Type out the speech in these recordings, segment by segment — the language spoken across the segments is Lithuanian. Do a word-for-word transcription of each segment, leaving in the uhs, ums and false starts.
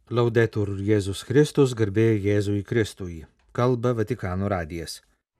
Laudetur Jėzus Kristus, garbė Jėzui Kristui. Kalba Vatikano radijas.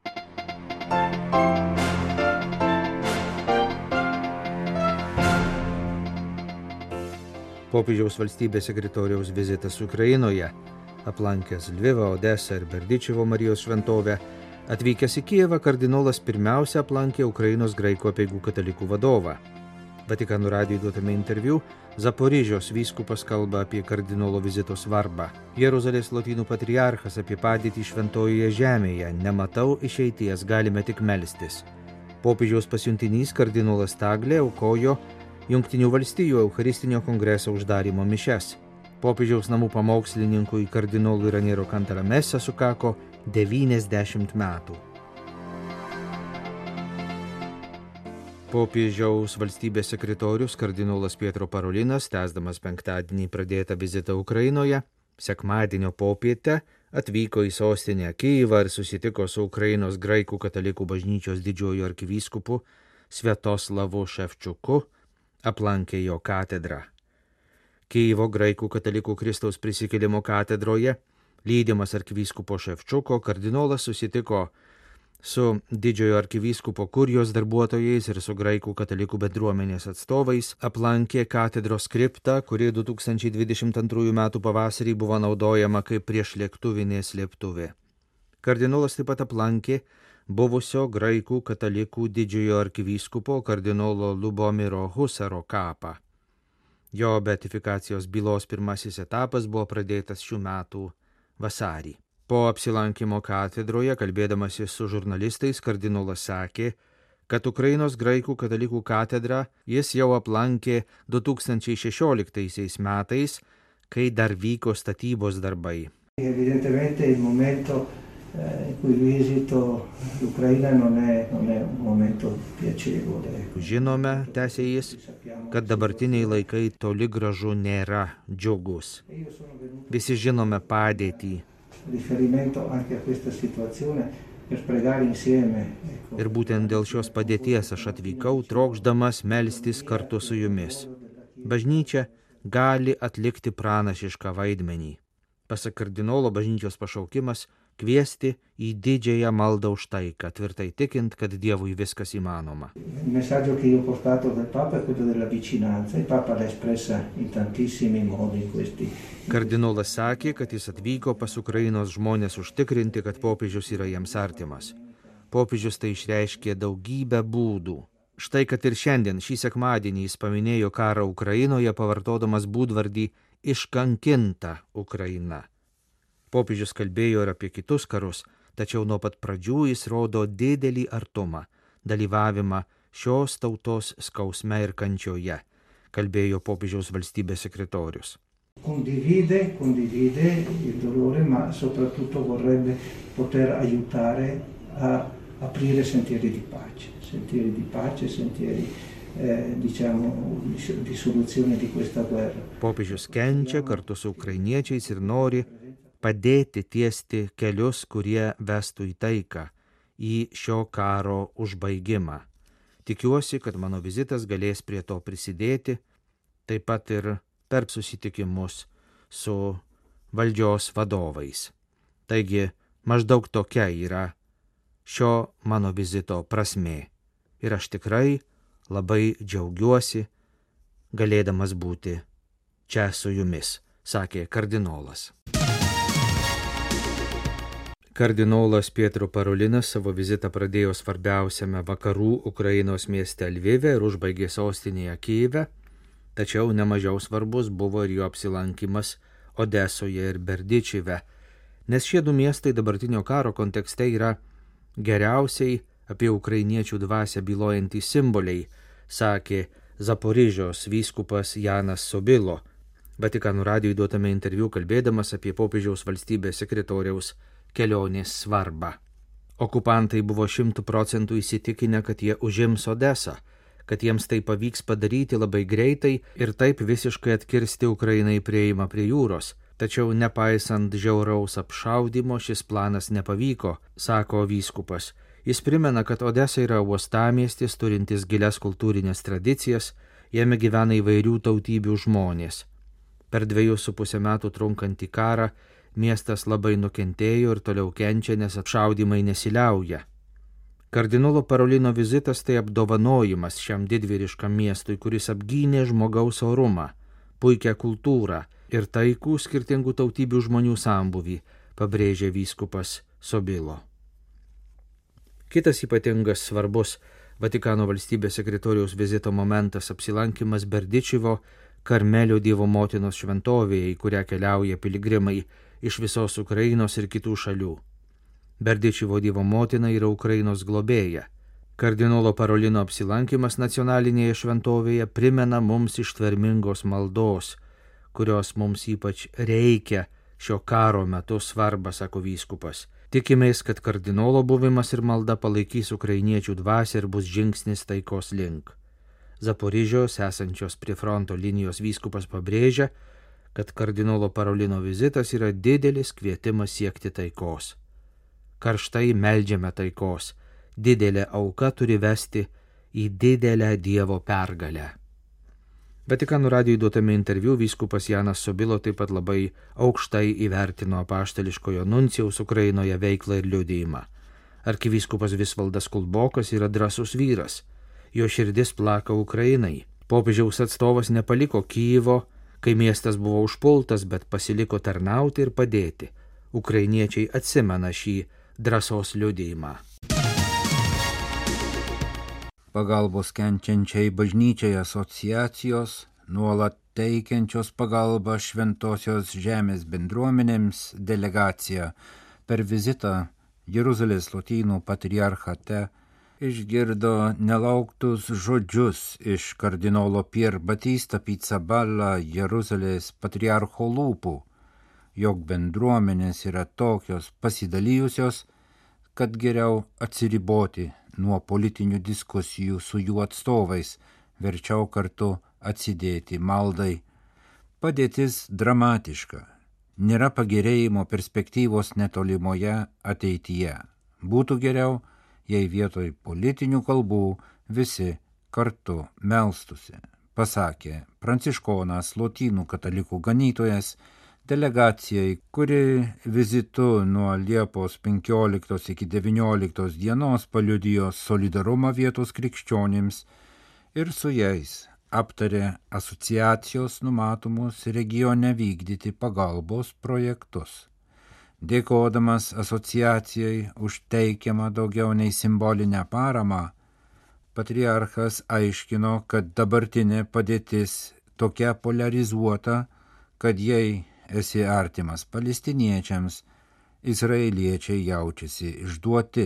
Popiežiaus valstybės sekretoriaus vizitas Ukrainoje, aplankęs Lvivą, Odesą ir Berdičevo Marijos šventovę, atvykęs į Kijevą kardinolas pirmiausia aplankė Ukrainos graikų apeigų katalikų vadovą. Vatikano radijui duotame interviu Zaporižios vyskupas kalba apie kardinolo vizito svarbą. Jeruzalės lotynų patriarchas apie padėtį šventojoje žemėje. Nematau išeities, galime tik melstis. Popiežiaus pasiuntinys kardinolas Taglė aukojo Jungtinių valstijų Eucharistinio kongreso uždarymo mišias. Popiežiaus namų pamokslininkui kardinolui Raniero Cantalamessa sukako devyniasdešimt metų. Popiežiaus valstybės sekretorius kardinolas Pietro Parolinas, tęsdamas penktadienį pradėtą vizitą Ukrainoje, sekmadienio popietę atvyko į sostinę Kijevą ir susitiko su Ukrainos graikų katalikų bažnyčios didžiuoju arkivyskupu Sviatoslavu Ševčiuku, aplankė jo katedrą. Kijevo graikų katalikų Kristaus prisikėlimo katedroje, lydimas arkivyskupo Ševčiuko, kardinolas susitiko su didžiojo arkivyskupo kurijos darbuotojais ir su graikų katalikų bendruomenės atstovais, aplankė katedros kriptą, kuri du tūkstančiai dvidešimt antrųjų metų pavasarį buvo naudojama kaip priešlėktuvinė slėptuvė. Kardinolas taip pat aplankė buvusio graikų katalikų didžiojo arkivyskupo kardinolo Lubomiro Husaro kapą. Jo beatifikacijos bylos pirmasis etapas buvo pradėtas šių metų vasarį. Po apsilankimo katedroje, kalbėdamasis su žurnalistais, kardinolas sakė, kad Ukrainos graikų katalikų katedrą jis jau aplankė du tūkstančiai šešioliktaisiais metais, kai dar vyko statybos darbai. Evidentemente il momento in cui visito l'Ucraina non è, non è un momento piacevole. Žinome, tęsė jis, kad dabartiniai laikai toli gražu nėra džiugus. Visi žinome padėtį. Ir būtent dėl šios padėties aš atvykau, trokšdamas melstis kartu su jumis. Bažnyčia gali atlikti pranašišką vaidmenį. Pasak kardinolo, bažnyčios pašaukimas kviesti į didžiąją maldą už taiką, tvirtai tikint, kad Dievui viskas įmanoma. Kardinolas sakė, kad jis atvyko pas Ukrainos žmonės užtikrinti, kad popiežius yra jiems artimas. Popiežius tai išreiškė daugybę būdų. Štai, kad ir šiandien, šį sekmadienį jis paminėjo karą Ukrainoje, pavartodamas būdvardį iškankinta Ukraina. Popiežius kalbėjo ir apie kitus karus, tačiau nuo pat pradžių jis rodo didelį artumą, dalyvavimą šios tautos skausme ir kančioje, kalbėjo popiežiaus valstybės sekretorius. Condivide, condivide il dolore, ma soprattutto vorrebbe poter aiutare a aprire sentieri di pace, sentieri di pace, sentieri eh, diciamo di soluzione di questa guerra. Popiežius kenčia kartu su ukrainiečiais ir nori padėti tiesti kelius, kurie vestų į taiką, į šio karo užbaigimą. Tikiuosi, kad mano vizitas galės prie to prisidėti, taip pat ir per susitikimus su valdžios vadovais. Taigi, maždaug tokia yra šio mano vizito prasmė. Ir aš tikrai labai džiaugiuosi, galėdamas būti čia su jumis, sakė kardinolas. Kardinolas Pietro Parolinas savo vizitą pradėjo svarbiausiame vakarų Ukrainos mieste Lvive ir užbaigė sostinėje Kijeve, tačiau nemažiau svarbus buvo ir jo apsilankimas Odesoje ir Berdičeve, nes šie du miestai dabartinio karo kontekste yra geriausiai apie ukrainiečių dvasią bylojantys simboliai, sakė Zaporižios vyskupas Janas Sobilo, Vatikano radijui duotame interviu kalbėdamas apie popiežiaus valstybės sekretoriaus kelionės svarbą. Okupantai buvo šimtų procentų įsitikinę, kad jie užims Odesą, kad jiems tai pavyks padaryti labai greitai ir taip visiškai atkirsti Ukrainai prieimą prie jūros. Tačiau nepaisant žiauraus apšaudymo šis planas nepavyko, sako vyskupas. Jis primena, kad Odesa yra uostamiestis turintis gilias kultūrinės tradicijas, jame gyvena įvairių tautybių žmonės. Per dviejus su pusę metų trunkantį karą miestas labai nukentėjo ir toliau kenčia, nes apšaudymai nesiliauja. Kardinolo Parolino vizitas tai apdovanojimas šiam didvyriškam miestui, kuris apgynė žmogaus orumą, puikią kultūrą ir taikų skirtingų tautybių žmonių sambuvį, pabrėžė vyskupas Sobilo. Kitas ypatingas svarbus Vatikano valstybės sekretoriaus vizito momentas apsilankimas Berdičivo Karmelio Dievo motinos šventovėje, į kurią keliauja piligrimai iš visos Ukrainos ir kitų šalių. Berdičivo Dievo motina yra Ukrainos globėja. Kardinolo Parolino apsilankimas nacionalinėje šventovėje primena mums ištvermingos maldos, kurios mums ypač reikia šio karo metu svarbą, sako vyskupas. Tikimės, kad kardinolo buvimas ir malda palaikys ukrainiečių dvasią ir bus žingsnis taikos link. Zaporižios, esančios prie fronto linijos vyskupas pabrėžia, kad kardinolo Parolino vizitas yra didelis kvietimas siekti taikos. Karštai meldžiame taikos, didelė auka turi vesti į didelę Dievo pergalę. Vatikano radijui duotame interviu vyskupas Janas Sobilo taip pat labai aukštai įvertino apaštališkojo nuncijaus Ukrainoje veiklą ir liudijimą. Arkivyskupas Visvaldas Kulbokas yra drąsus vyras, jo širdis plaka Ukrainai. Popiežiaus atstovas nepaliko Kijevo, kai miestas buvo užpultas, bet pasiliko tarnauti ir padėti. Ukrainiečiai atsimena šį drąsos liudijimą. Pagalbos kenčiančiai bažnyčiai asociacijos, nuolat teikiančios pagalbą Šventosios žemės bendruomenėms delegacija per vizitą Jeruzalės Lotynų patriarchate išgirdo nelauktus žodžius iš kardinolo Pier Batista Pizzaballa Jeruzalės patriarcho lūpų, jog bendruomenės yra tokios pasidalijusios, kad geriau atsiriboti nuo politinių diskusijų su jų atstovais, verčiau kartu atsidėti maldai. Padėtis dramatiška, nėra pagerėjimo perspektyvos netolimoje ateityje. Būtų geriau, jei vietoj politinių kalbų visi kartu melstusi, pasakė pranciškonas Lotynų katalikų ganytojas delegacijai, kuri vizitu nuo Liepos penkioliktos iki devynioliktos dienos paliudijo solidarumą vietos krikščionims ir su jais aptarė asociacijos numatomus regione vykdyti pagalbos projektus. Dėkodamas asociacijai už teikiamą daugiau nei simbolinę paramą, patriarchas aiškino, kad dabartinė padėtis tokia polarizuota, kad jei esi artimas palestiniečiams, izraeliečiai jaučiasi išduoti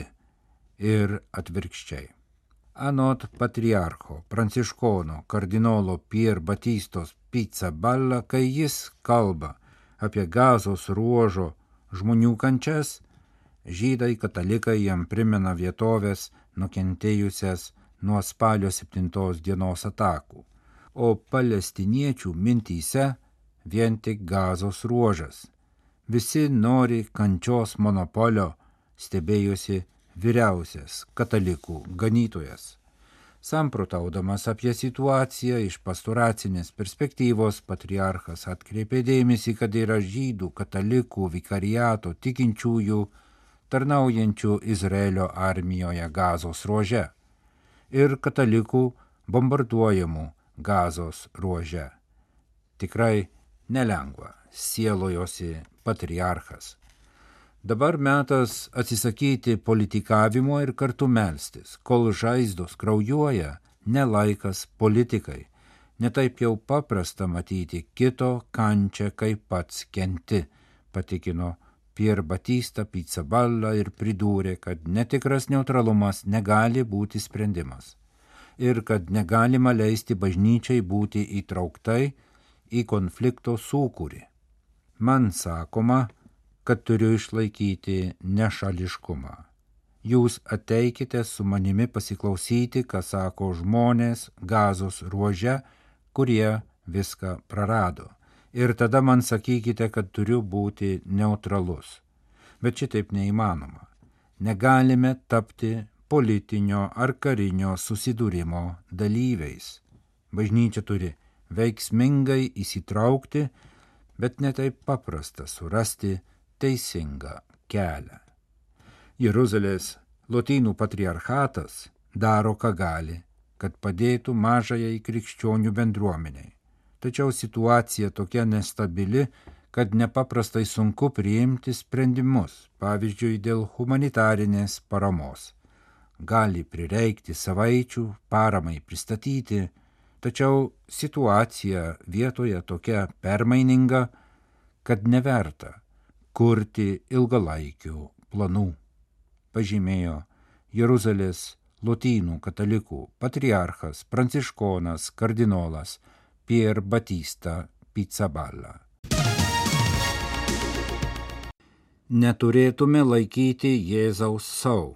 ir atvirkščiai. Anot patriarcho pranciškono kardinolo Pier Batistos Pizzaballa, kai jis kalba apie Gazos ruožo žmonių kančias, žydai katalikai jam primena vietovės nukentėjusias nuo spalio septintos dienos atakų, o palestiniečių mintyse vien tik Gazos ruožas. Visi nori kančios monopolio, stebėjusi vyriausias katalikų ganytojas. Samprotaudamas apie situaciją iš pastoracinės perspektyvos, patriarchas atkreipė dėmesį, kad yra žydų katalikų vikariato tikinčiųjų tarnaujančių Izraelio armijoje Gazos ruože ir katalikų bombarduojamų Gazos ruože. Tikrai nelengva, sielojosi patriarchas. Dabar metas atsisakyti politikavimo ir kartu melstis, kol žaizdos kraujuoja, nelaikas politikai. Netaip jau paprasta matyti kito kančią, kaip pats kenti, patikino Pier Batista Pizzaballa ir pridūrė, kad netikras neutralumas negali būti sprendimas ir kad negalima leisti bažnyčiai būti įtrauktai į konflikto sūkurį. Man sakoma, kad turiu išlaikyti nešališkumą. Jūs ateikite su manimi pasiklausyti, ką sako žmonės Gazos ruože, kurie viską prarado. Ir tada man sakykite, kad turiu būti neutralus. Bet šitaip neįmanoma. Negalime tapti politinio ar karinio susidūrimo dalyviais. Bažnyčia turi veiksmingai įsitraukti, bet netaip paprasta surasti teisingą kelią. Jeruzalės Lotynų patriarchatas daro, ką gali, kad padėtų mažajai krikščionių bendruomeniai. Tačiau situacija tokia nestabili, kad nepaprastai sunku priimti sprendimus, pavyzdžiui, dėl humanitarinės paramos. Gali prireikti savaičių paramai pristatyti, tačiau situacija vietoje tokia permaininga, kad neverta kurti ilgalaikių planų, pažymėjo Jeruzalės Lotynų katalikų patriarchas pranciškonas kardinolas Pier Battista Pizzaballa. Neturėtume laikyti Jėzaus sau,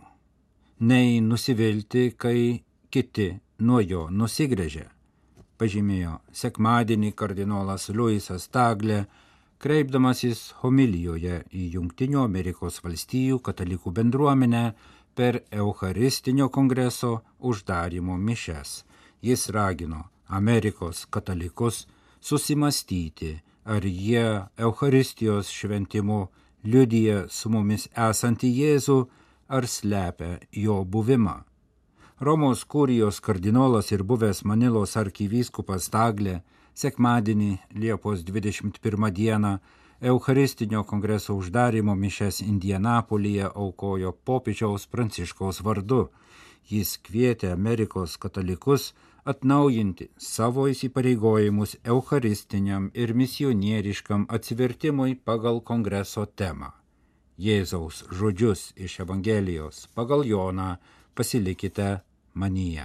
nei nusivilti, kai kiti nuo jo nusigręžia, pažymėjo sekmadienį kardinolas Luisas Tagle, kreipdamasis homilijoje į Jungtinių Amerikos valstijų katalikų bendruomenę per Eucharistinio kongreso uždarymo mišias. Jis ragino Amerikos katalikus susimastyti, ar jie Eucharistijos šventimu liudija su mumis esantį Jėzų, ar slepia jo buvimą. Romos kurijos kardinolas ir buvęs Manilos arkivyskupas Tagle sekmadienį Liepos dvidešimt pirmą dieną Eucharistinio kongreso uždarymo mišias Indianapolyje aukojo popiežiaus Pranciškaus vardu. Jis kvietė Amerikos katalikus atnaujinti savo įsipareigojimus eucharistiniam ir misionieriškam atsivertimui pagal kongreso temą. Jėzaus žodžius iš Evangelijos pagal Joną pasilikite manyje.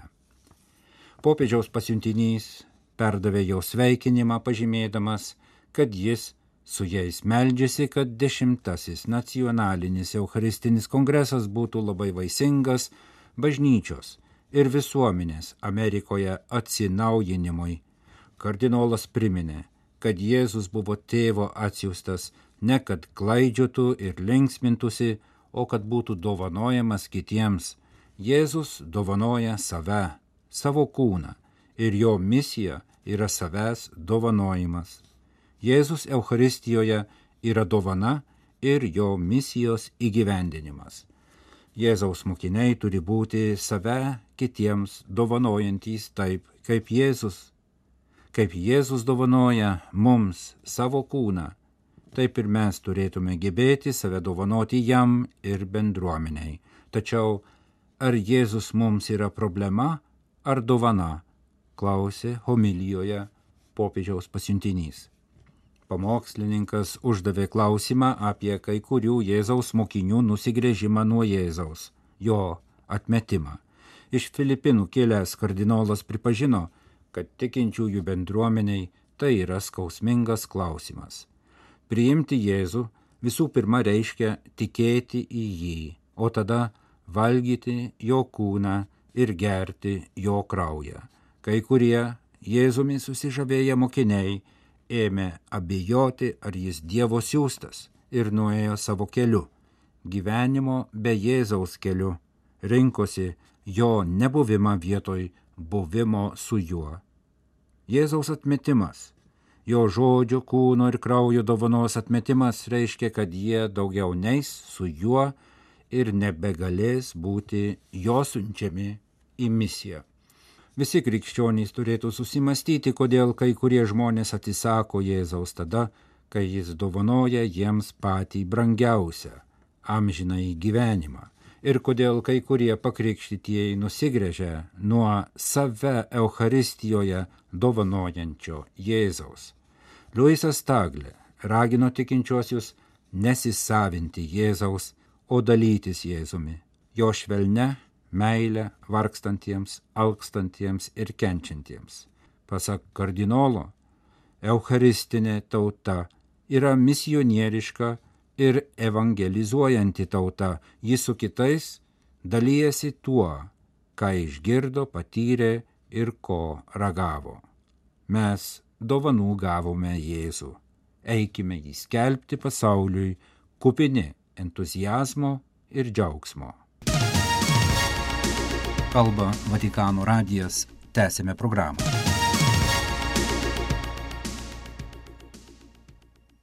Popiežiaus pasiuntinys perdavė jo sveikinimą, pažymėdamas, kad jis su jais meldžiasi, kad dešimtasis nacionalinis eucharistinis kongresas būtų labai vaisingas bažnyčios ir visuomenės Amerikoje atsinaujinimui. Kardinolas priminė, kad Jėzus buvo tėvo atsiųstas ne kad klaidžiotų ir linksmintųsi, o kad būtų dovanojamas kitiems. Jėzus dovanoja save, savo kūną, ir jo misija yra savęs dovanojimas. Jėzus Eucharistijoje yra dovana ir jo misijos įgyvendinimas. Jėzaus mokiniai turi būti save kitiems dovanojantys taip, kaip Jėzus. Kaip Jėzus dovanoja mums savo kūną, taip ir mes turėtume gebėti save dovanoti jam ir bendruomeniai. Tačiau ar Jėzus mums yra problema ar dovana, klausė homilijoje popiežiaus pasiuntinys. Pamokslininkas uždavė klausimą apie kai kurių Jėzaus mokinių nusigręžimą nuo Jėzaus, jo atmetimą. Iš Filipinų kilęs kardinolas pripažino, kad tikinčiųjų bendruomeniai tai yra skausmingas klausimas. Priimti Jėzų visų pirma reiškia tikėti į jį, o tada valgyti jo kūną ir gerti jo kraują. Kai kurie Jėzumi susižavėję mokiniai ėmė abejoti, ar jis Dievo siųstas, ir nuėjo savo keliu. Gyvenimo be Jėzaus keliu rinkosi jo nebuvimą vietoj buvimo su juo. Jėzaus atmetimas, jo žodžio, kūno ir kraujo dovanos atmetimas reiškia, kad jie daugiau neis su juo ir nebegalės būti jo siunčiami į misiją. Visi krikščionys turėtų susimastyti, kodėl kai kurie žmonės atsisako Jėzaus tada, kai jis dovanoja jiems patį brangiausią – amžinąjį gyvenimą, ir kodėl kai kurie pakrikštytieji nusigręžia nuo save Eucharistijoje dovanojančio Jėzaus. Luisas Tagle ragino tikinčiuosius nesisavinti Jėzaus, o dalytis Jėzumi, jo švelne meilę vargstantiems, alkstantiems ir kenčiantiems. Pasak kardinolo, eucharistinė tauta yra misionieriška ir evangelizuojanti tauta. Ji su kitais dalyjasi tuo, ką išgirdo, patyrė ir ko ragavo. Mes dovanų gavome Jėzų. Eikime jį skelbti pasauliui, kupini entuziazmo ir džiaugsmo. Kalba Vatikano radijas, tęsime programą.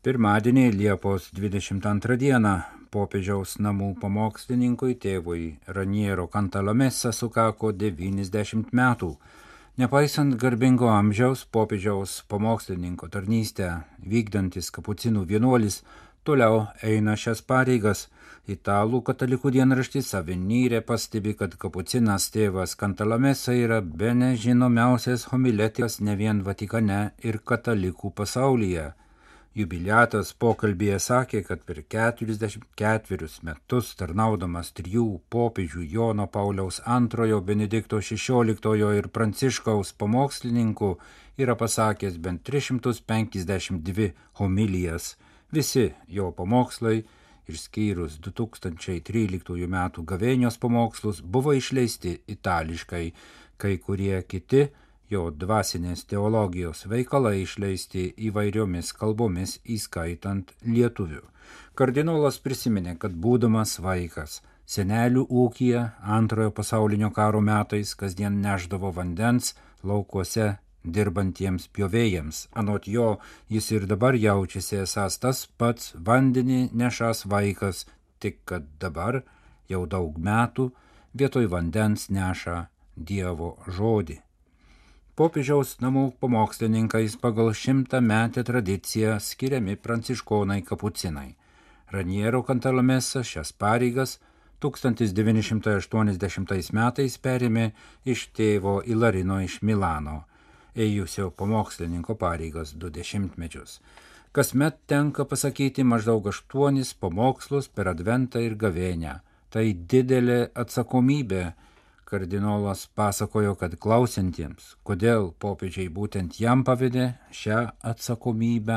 Pirmadienį Liepos dvidešimt antrą dieną popiežiaus namų pamokslininkui tėvui Raniero Cantalamessa sukako devyniasdešimt metų. Nepaisant garbingo amžiaus, popiežiaus pamokslininko tarnystę vykdantis kapucinų vienuolis toliau eina šias pareigas. Italų katalikų dienraštis Avvenire pastebi, kad kapucinas tėvas Cantalamessa yra bene žinomiausias homiletikas ne vien Vatikane ir katalikų pasaulyje. Jubiliatas pokalbėje sakė, kad per keturiasdešimt ketverius metus tarnaudamas trijų popiežių Jono Pauliaus antrojo, Benedikto šešioliktojo ir Pranciškaus pamokslininkų yra pasakęs bent tris šimtus penkiasdešimt dvi homilijas. Visi jo pamokslai, išskyrus du tūkstančiai tryliktųjų metų gavėnios pamokslus, buvo išleisti itališkai, kai kurie kiti jo dvasinės teologijos veikalai išleisti įvairiomis kalbomis, įskaitant lietuvių. Kardinolas prisiminė, kad būdamas vaikas, senelių ūkyje antrojo pasaulinio karo metais kasdien neždavo vandens laukuose dirbantiems pjovėjams. Anot jo, jis ir dabar jaučiasi esąs tas pats vandenį nešąs vaikas, tik kad dabar, jau daug metų, vietoj vandens neša Dievo žodį. Popiežiaus namų pamokslininkais pagal šimtametę tradiciją skiriami pranciškonai kapucinai. Raniero Cantalamessa šias pareigas tūkstantis devyni šimtai aštuoniasdešimtais metais perėmė iš tėvo Ilarino iš Milano, ėjusio pamokslininko pareigas du dešimtmečius. Kasmet tenka pasakyti maždaug aštuonis pamokslus per adventą ir gavėnią. Tai didelė atsakomybė. Kardinolas pasakojo, kad klausantiems, kodėl popiežiai būtent jam pavedė šią atsakomybę,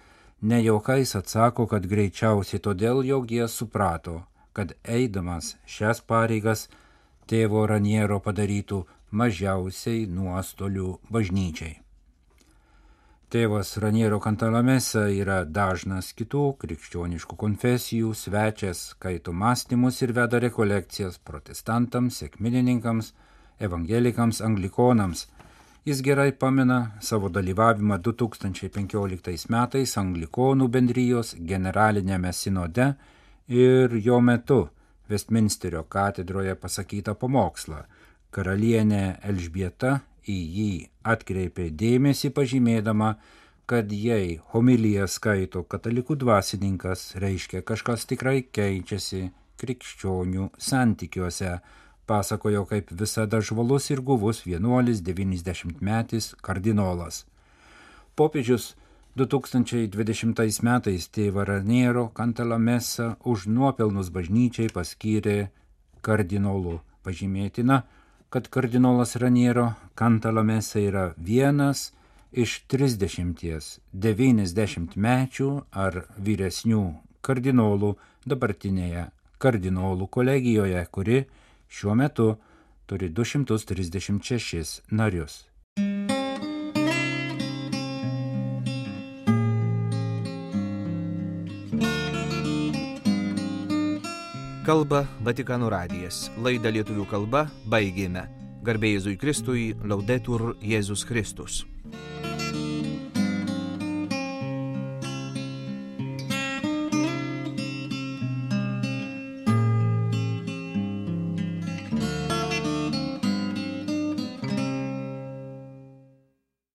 ne juokais atsako, kad greičiausiai todėl, jog jie suprato, kad eidamas šias pareigas tėvo Raniero padarytų mažiausiai nuostolių bažnyčiai. Tėvas Raniero Cantalamessa yra dažnas kitų krikščioniškų konfesijų svečias, skaito mąstymus ir veda rekolekcijas protestantams, sekminininkams, evangelikams, anglikonams. Jis gerai pamena savo dalyvavimą du tūkstančiai penkioliktais metais anglikonų bendrijos generalinėme sinode ir jo metu Vestminsterio katedroje pasakytą pamokslą. Karalienė Elžbieta į jį atkreipė dėmesį pažymėdama, kad jei homiliją skaito katalikų dvasininkas, reiškia kažkas tikrai keičiasi krikščionių santykiuose, pasakojo kaip visada žvalus ir guvus vienuolis devyniasdešimtmetis kardinolas. Popiežius du tūkstančiai dvidešimtais metais tėvą Raniero Cantalamessa už nuopelnus bažnyčiai paskyrė kardinolu. Pažymėtina, kad kardinolas Raniero Cantalamessa yra vienas iš trisdešimties devyniasdešimtmečių ar vyresnių kardinolų dabartinėje kardinolų kolegijoje, kuri šiuo metu turi du šimtus trisdešimt šešis narius. Kalba Vatikano radijas. Laidą lietuvių kalba baigėme. Garbė Jėzui Kristui, Laudetur Jėzus Kristus.